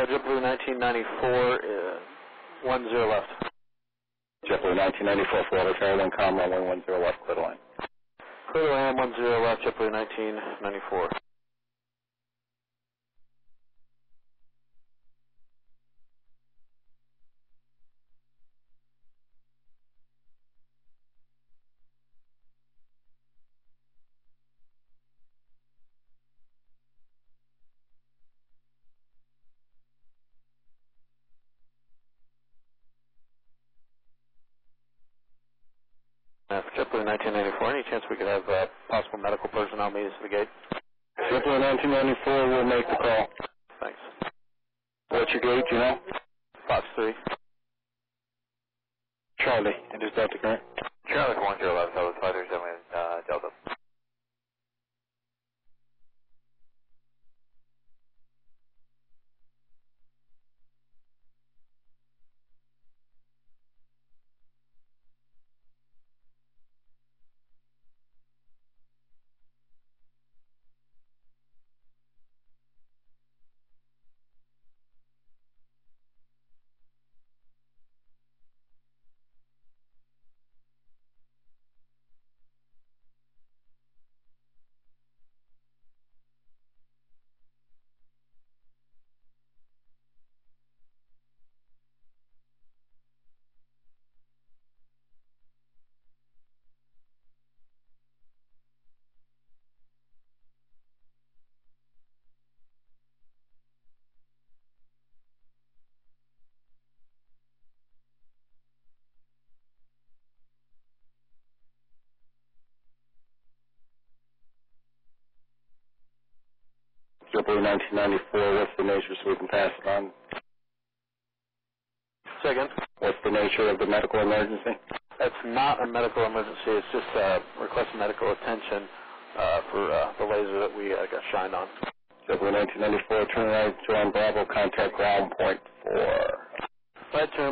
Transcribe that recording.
JetBlue 1994, 10 left. JetBlue 1994, Florida, Fairwind, com, runway 10 left, clear to land. Clear to land, 10 left, JetBlue 1994. JetBlue 1994, any chance we could have possible medical personnel meet us at the gate? JetBlue 1994 will make the call. Thanks. What's your gate, do you know? Fox 3. Charlie, it is Delta current. Charlie 10 left, that was 537 Delta. JetBlue 1994, what's the nature so we can pass it on? Second. What's the nature of the medical emergency? It's not a medical emergency, it's just request medical attention for the laser that we got shined on. JetBlue 1994, turn right, join Bravo, contact ground point 4. Right turn.